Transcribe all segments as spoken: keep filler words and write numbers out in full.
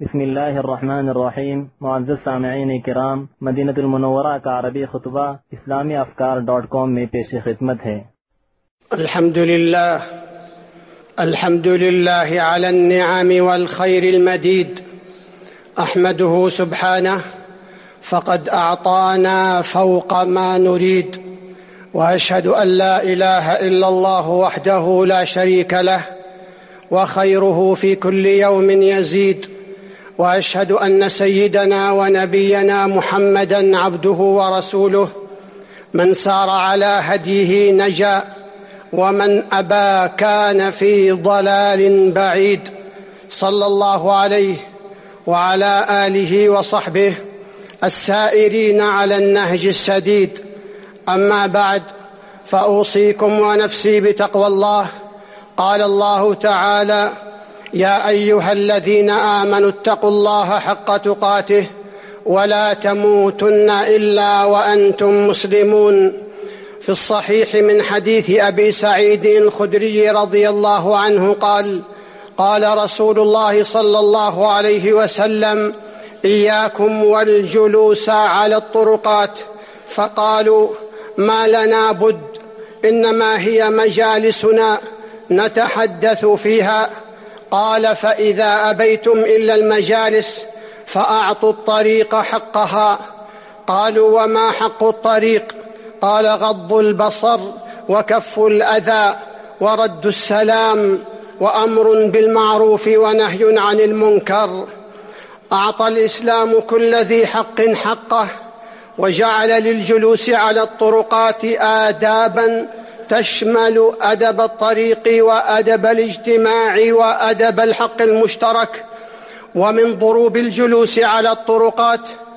بسم الله الرحمن الرحیم. معزز سامعین کرام، مدینہ المنورہ کا عربی خطبہ اسلامی افکار ڈاٹ کام میں پیش خدمت ہے۔ الحمد لله الحمد لله على النعم والخير المديد، أحمده سبحانه فقد أعطانا فوق ما نريد، وأشهد أن لا إله إلا الله وحده لا شريك له وخيره في كل يوم يزيد، وأشهد أن سيدنا ونبينا محمدًا عبده ورسوله، من سار على هديه نجا ومن أبى كان في ضلال بعيد، صلى الله عليه وعلى آله وصحبه السائرين على النهج السديد. أما بعد، فأوصيكم ونفسي بتقوى الله. قال الله تعالى: يا أيها الذين آمنوا اتقوا الله حق تقاته ولا تموتن إلا وأنتم مسلمون. في الصحيح من حديث أبي سعيد الخدري رضي الله عنه قال: قال رسول الله صلى الله عليه وسلم: إياكم والجلوس على الطرقات. فقالوا: ما لنا بد، إنما هي مجالسنا نتحدث فيها. قال: فإذا أبيتم إلا المجالس فأعطوا الطريق حقها. قالوا: وما حق الطريق؟ قال: غض البصر وكف الأذى ورد السلام وأمر بالمعروف ونهي عن المنكر. أعطى الإسلام كل ذي حق حقه، وجعل للجلوس على الطرقات آدابا تشمل أدب الطريق وأدب الاجتماع وأدب الحق المشترك. ومن ضروب الجلوس على الطرقات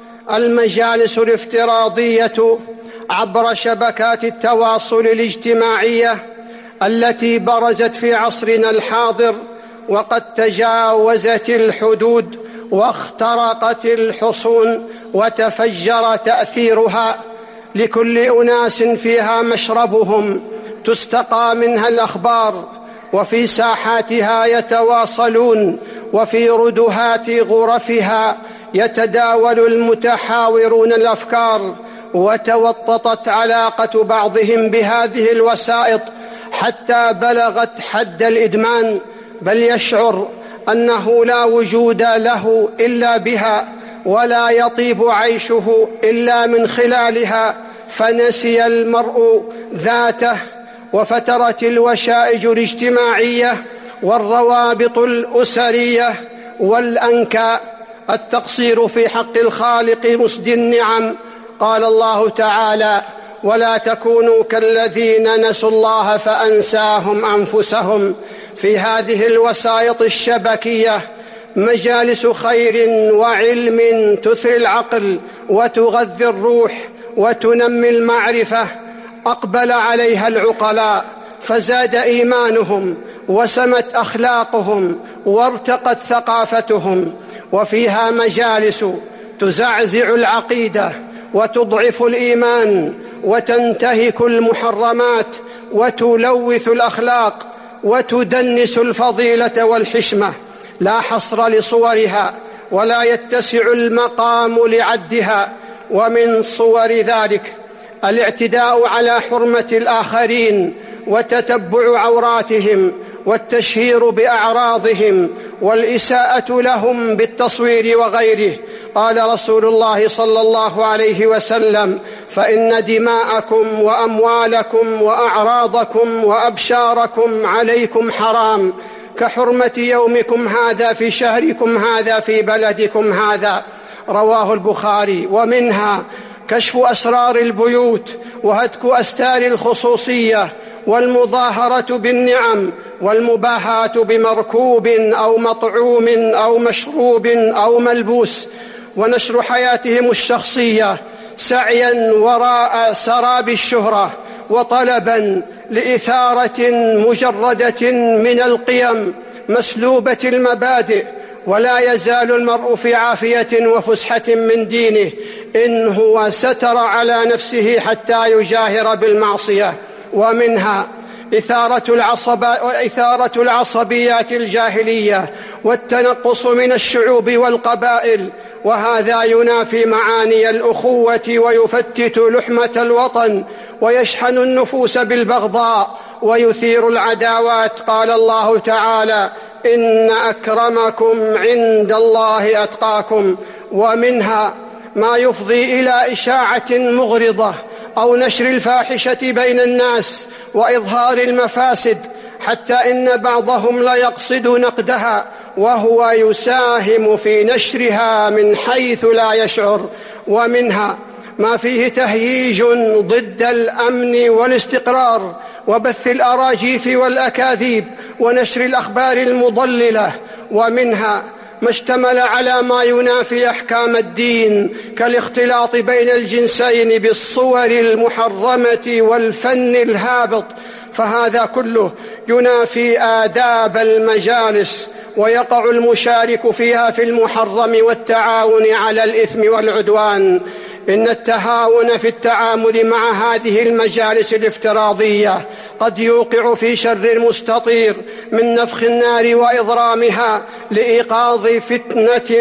المجالس الافتراضية عبر شبكات التواصل الاجتماعية التي برزت في عصرنا الحاضر، وقد تجاوزت الحدود واخترقت الحصون وتفجر تأثيرها. لكل أناس فيها مشربهم، تستقى منها الأخبار، وفي ساحاتها يتواصلون، وفي ردهات غرفها يتداول المتحاورون الأفكار. وتوططت علاقة بعضهم بهذه الوسائط حتى بلغت حد الإدمان، بل يشعر أنه لا وجود له إلا بها، ولا يطيب عيشه إلا من خلالها، فنسي المرء ذاته. وفترت الوشائج الاجتماعية والروابط الأسرية والأنكاء التقصير في حق الخالق مسدي النعم. قال الله تعالى: ولا تكونوا كالذين نسوا الله فأنساهم أنفسهم. في هذه الوسائط الشبكية مجالس خير وعلم تثري العقل وتغذي الروح وتنمي المعرفة، أقبل عليها العقلاء فزاد إيمانهم وسمت أخلاقهم وارتقت ثقافتهم. وفيها مجالس تزعزع العقيدة وتضعف الإيمان وتنتهك المحرمات وتلوث الأخلاق وتدنس الفضيلة والحشمة، لا حصر لصورها ولا يتسع المقام لعدها. ومن صور ذلك الاعتداء على حرمة الآخرين وتتبع عوراتهم والتشهير بأعراضهم والإساءة لهم بالتصوير وغيره. قال رسول الله صلى الله عليه وسلم: فإن دماءكم وأموالكم وأعراضكم وأبشاركم عليكم حرام، كحرمة يومكم هذا في شهركم هذا في بلدكم هذا. رواه البخاري. ومنها كشف أسرار البيوت وهتك أستار الخصوصية والمظاهرة بالنعم والمباهاة بمركوب أو مطعوم أو مشروب أو ملبوس، ونشر حياتهم الشخصية سعيا وراء سراب الشهرة وطلبا لإثارة مجردة من القيم مسلوبة المبادئ. ولا يزال المرء في عافية وفسحة من دينه إن هو ستر على نفسه حتى يجاهر بالمعصية. ومنها إثارة العصب إثارة العصبيات الجاهلية والتنقص من الشعوب والقبائل، وهذا ينافي معاني الأخوة ويفتت لحمة الوطن ويشحن النفوس بالبغضاء ويثير العداوات. قال الله تعالى: إن أكرمكم عند الله أتقاكم. ومنها ما يفضي إلى إشاعة مغرضة أو نشر الفاحشة بين الناس وإظهار المفاسد، حتى إن بعضهم لا يقصد نقدها وهو يساهم في نشرها من حيث لا يشعر. ومنها ما فيه تهييج ضد الأمن والاستقرار وبث الأراجيف والأكاذيب ونشر الأخبار المضللة. ومنها ما اشتمل على ما ينافي أحكام الدين كالاختلاط بين الجنسين بالصور المحرمة والفن الهابط، فهذا كله ينافي آداب المجالس، ويقع المشارك فيها في المحرم والتعاون على الإثم والعدوان. إن التهاون في التعامل مع هذه المجالس الافتراضية قد يوقع في شر مستطير من نفخ النار وإضرامها لإيقاظ فتنة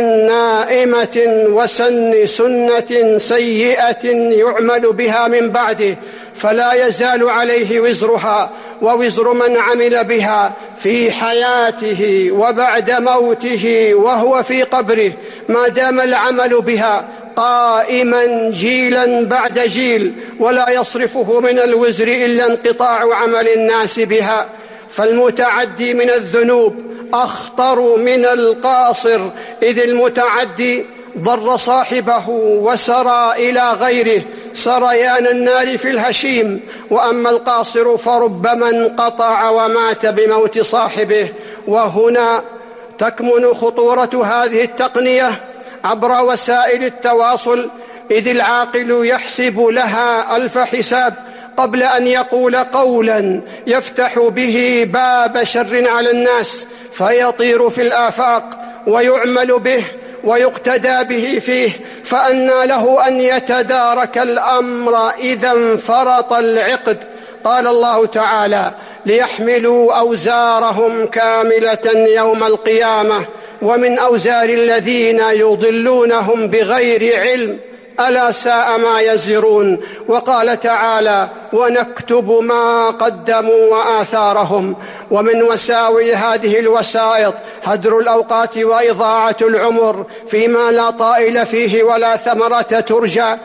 نائمة وسن سنة سيئة يعمل بها من بعده، فلا يزال عليه وزرها ووزر من عمل بها في حياته وبعد موته وهو في قبره، ما دام العمل بها قائما جيلا بعد جيل، ولا يصرفه من الوزر إلا انقطاع عمل الناس بها. فالمتعدي من الذنوب أخطر من القاصر، إذ المتعدي ضر صاحبه وسرى إلى غيره سريان النار في الهشيم، وأما القاصر فربما انقطع ومات بموت صاحبه. وهنا تكمن خطورة هذه التقنية عبر وسائل التواصل، إذ العاقل يحسب لها ألف حساب قبل أن يقول قولا يفتح به باب شر على الناس فيطير في الآفاق ويعمل به ويقتدى به فيه، فأنى له أن يتدارك الأمر إذا انفرط العقد. قال الله تعالى: ليحملوا أوزارهم كاملة يوم القيامة ومن أوزار الذين يضلونهم بغير علم ألا ساء ما يزرون. وقال تعالى: ونكتب ما قدموا وآثارهم. ومن وساوي هذه الوسائط هدر الأوقات وإضاعة العمر فيما لا طائل فيه ولا ثمرة ترجى،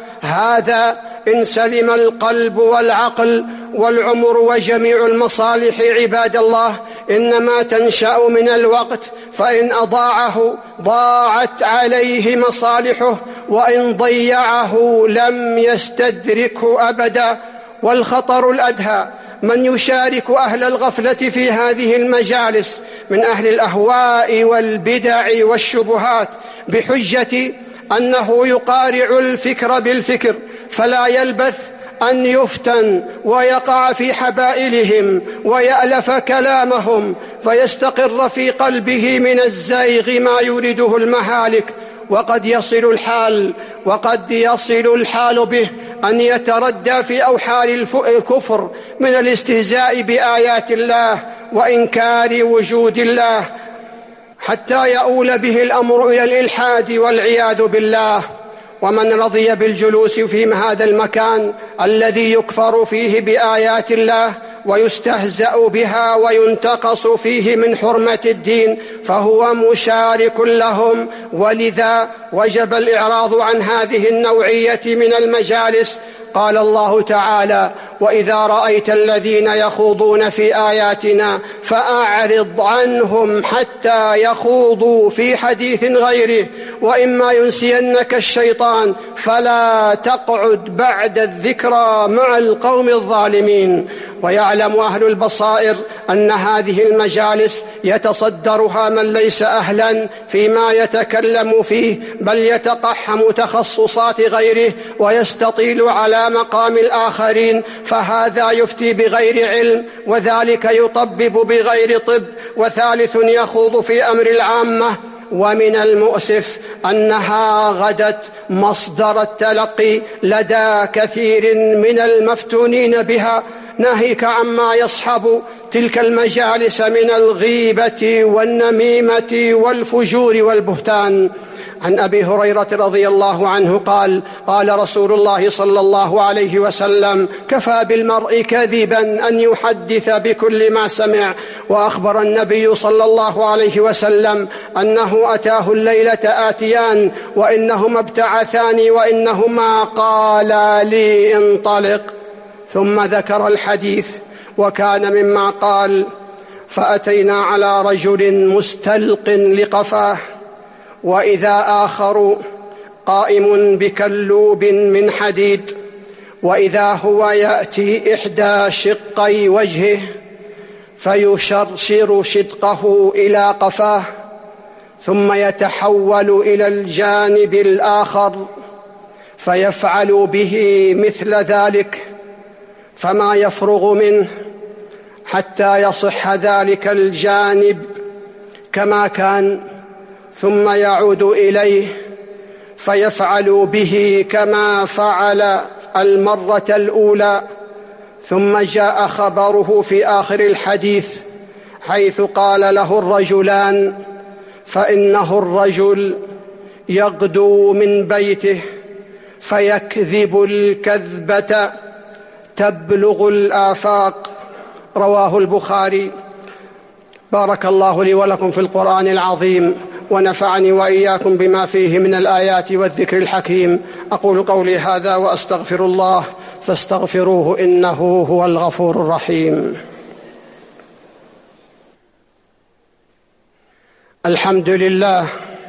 هذا إن سلم القلب والعقل والعمر وجميع المصالح. عباد الله، إنما تنشأ من الوقت، فإن أضاعه ضاعت عليه مصالحه، وإن ضيعه لم يستدركه أبدا. والخطر الأدهى من يشارك أهل الغفلة في هذه المجالس من أهل الأهواء والبدع والشبهات بحجة أنه يقارع الفكر بالفكر، فلا يلبث أن يفتن ويقع في حبائلهم ويألف كلامهم، فيستقر في قلبه من الزيغ ما يريده المهالك. وقد يصل الحال وقد يصل الحال به أن يتردى في أوحال الكفر من الاستهزاء بآيات الله وإنكار وجود الله، حتى يؤول به الأمر إلى الإلحاد والعياذ بالله. ومن رضي بالجلوس في هذا المكان الذي يكفر فيه بآيات الله ويستهزأ بها وينتقص فيه من حرمة الدين فهو مشارك لهم، ولذا وجب الإعراض عن هذه النوعية من المجالس. قال الله تعالى: وإذا رأيت الذين يخوضون في آياتنا فأعرض عنهم حتى يخوضوا في حديث غيره، وإما ينسينك الشيطان فلا تقعد بعد الذكرى مع القوم الظالمين. ويعلم أهل البصائر أن هذه المجالس يتصدرها من ليس أهلا فيما يتكلم فيه، بل يتقحم تخصصات غيره ويستطيل على مقام الآخرين، فهذا يفتي بغير علم، وذلك يطبب بغير طب، وثالث يخوض في أمر العامة. ومن المؤسف أنها غدت مصدر التلقي لدى كثير من المفتونين بها، ناهيك عما يصحب تلك المجالس من الغيبة والنميمة والفجور والبهتان. عن أبي هريرة رضي الله عنه قال: قال رسول الله صلى الله عليه وسلم: كفى بالمرء كذبا أن يحدث بكل ما سمع. وأخبر النبي صلى الله عليه وسلم أنه أتاه الليلة آتيان وإنهما ابتعثاني وإنهما قالا لي انطلق، ثم ذكر الحديث وكان مما قال: فأتينا على رجل مستلق لقفاه وإذا آخر قائم بكلوب من حديد، وإذا هو يأتي إحدى شقي وجهه فيشرشر شدقه إلى قفاه ثم يتحول إلى الجانب الآخر فيفعل به مثل ذلك فما يفرغ منه حتى يصح ذلك الجانب كما كان، ثم يعود إليه فيفعل به كما فعل المرة الأولى. ثم جاء خبره في آخر الحديث حيث قال له الرجلان: فإنه الرجل يغدو من بيته فيكذب الكذبة تبلغ الآفاق. رواه البخاري. بارك الله لي ولكم في القرآن العظيم، ونفعني وإياكم بما فيه من الآيات والذكر الحكيم. أقول قولي هذا وأستغفر الله فاستغفروه إنه هو الغفور الرحيم. الحمد لله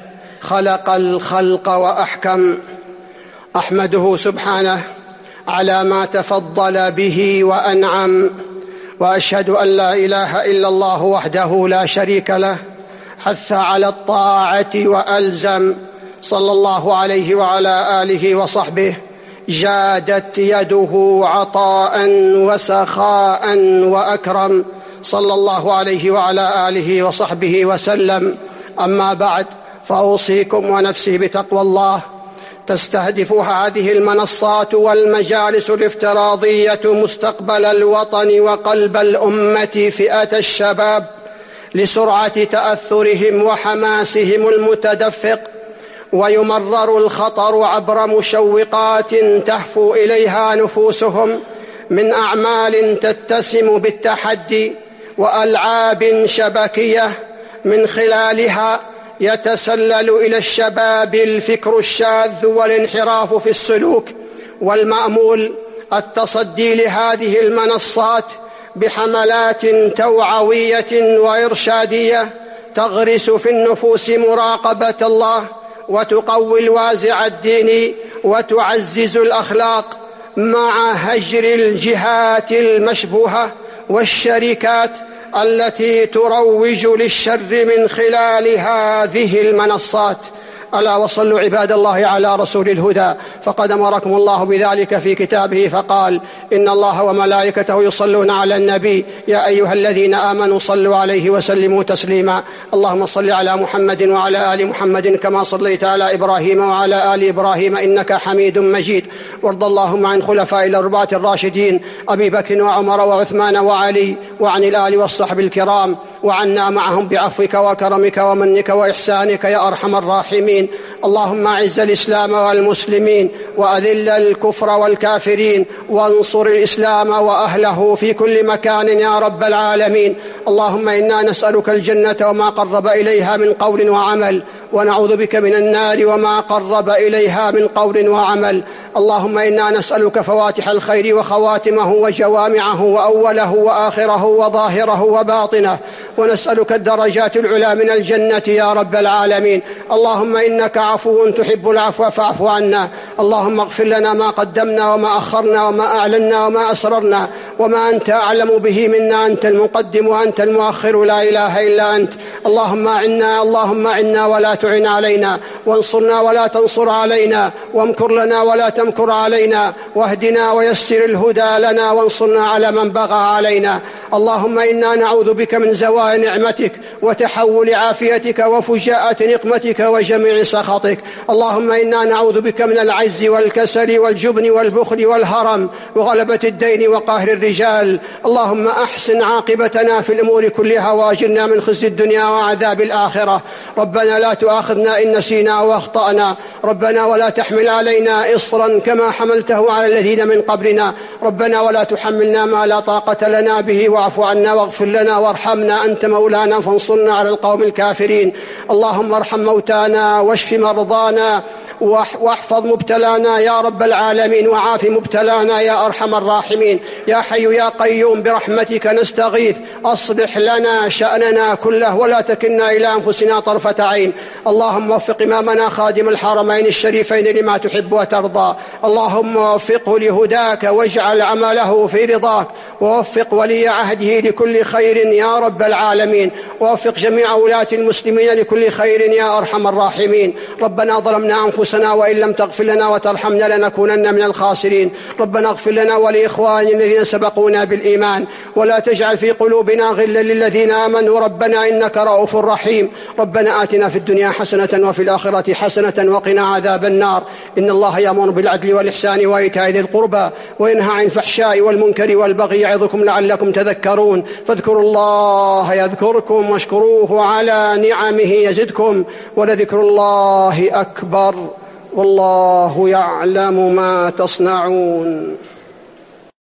خلق الخلق وأحكم، أحمده سبحانه على ما تفضل به وأنعم، وأشهد أن لا إله إلا الله وحده لا شريك له، حث على الطاعة وألزم، صلى الله عليه وعلى آله وصحبه، جادت يده عطاء وسخاء وأكرم، صلى الله عليه وعلى آله وصحبه وسلم. أما بعد، فأوصيكم ونفسي بتقوى الله. تستهدف هذه المنصات والمجالس الافتراضية مستقبل الوطن وقلب الأمة فئة الشباب لسرعة تأثرهم وحماسهم المتدفق، ويمرر الخطر عبر مشوقات تهفو إليها نفوسهم من أعمال تتسم بالتحدي وألعاب شبكية من خلالها يتسلل إلى الشباب الفكر الشاذ والانحراف في السلوك. والمأمول التصدي لهذه المنصات بحملات توعوية وإرشادية تغرس في النفوس مراقبة الله وتقوي الوازع الديني وتعزز الأخلاق، مع هجر الجهات المشبوهة والشركات التي تروج للشر من خلال هذه المنصات. ألا وصلوا عباد الله على رسول الهدى، فقد أمركم الله بذلك في كتابه فقال: إن الله وملائكته يصلون على النبي يا أيها الذين آمنوا صلوا عليه وسلموا تسليما. اللهم صل على محمد وعلى آل محمد كما صليت على إبراهيم وعلى آل إبراهيم إنك حميد مجيد. وارض اللهم عن خلفاء الأربعة الراشدين أبي بكر وعمر وعثمان وعلي، وعن الآل والصحب الكرام، وعنا معهم بعفوك وكرمك ومنك وإحسانك يا أرحم الراحمين. اللهم أعز الإسلام والمسلمين وأذل الكفر والكافرين، وانصر الإسلام وأهله في كل مكان يا رب العالمين. اللهم إنا نسألك الجنة وما قرب إليها من قول وعمل، ونعوذ بك من النار وما قرب إليها من قول وعمل. اللهم إنا نسألك فواتح الخير وخواتمه وجوامعه وأوله وآخره وظاهره وباطنه، ونسألك الدرجات العلى من الجنة يا رب العالمين. اللهم إنك عفو تحب العفو فاعف عنا. اللهم اغفر لنا ما قدمنا وما أخرنا وما أعلنا وما أسررنا وما أنت أعلم به منا، أنت المقدم وأنت المؤخر، لا إله إلا أنت. اللهم أعنا اللهم أعنا ولا تعن علينا، وانصرنا ولا تنصر علينا، وامكر لنا ولا تمكر علينا، واهدنا ويسر الهدى لنا، وانصرنا على من بغى علينا. اللهم إنا نعوذ بك من زوال نعمتك وتحول عافيتك وفجاءة نقمتك وجميع سخطك. سخطك. اللهم إنا نعوذ بك من العجز والكسل والجبن والبخل والهرم وغلبة الدين وقهر الرجال. اللهم أحسن عاقبتنا في الأمور كلها وأجرنا من خزي الدنيا وعذاب الآخرة. ربنا لا تؤاخذنا إن نسينا وأخطأنا. ربنا ولا تحمل علينا إصرا كما حملته على الذين من قبلنا. ربنا ولا تحملنا ما لا طاقة لنا به واعف عنا واغفر لنا وارحمنا أنت مولانا فانصرنا على القوم الكافرين. اللهم ارحم موتانا واشف مرضانا واحفظ مبتلانا يا رب العالمين وعاف مبتلانا يا أرحم الراحمين. يا حي يا قيوم برحمتك نستغيث أصلح لنا شأننا كله ولا تكلنا إلى أنفسنا طرفة عين. اللهم وفق إمامنا خادم الحرمين الشريفين لما تحب وترضى. اللهم وفقه لهداك واجعل عمله في رضاك ووفق ولي عهده لكل خير يا رب العالمين. ووفق جميع ولاة المسلمين لكل خير يا أرحم الراحمين. ربنا ظلمنا أنفسنا وإن لم تغفر لنا وترحمنا لنكونن من الخاسرين. ربنا اغفر لنا ولإخواننا الذين سبقونا بالإيمان ولا تجعل في قلوبنا غلا للذين آمنوا ربنا إنك رؤوف رحيم. ربنا آتنا في الدنيا حسنة وفي الآخرة حسنة وقنا عذاب النار. إن الله يأمر بالعدل والإحسان وإيتاء ذي القربى وينهى عن الفحشاء والمنكر والبغي يعظكم لعلكم تذكرون. فاذكروا الله يذكركم واشكروه على نعمه يزدكم ولذكر الله أكبر والله يعلم ما تصنعون.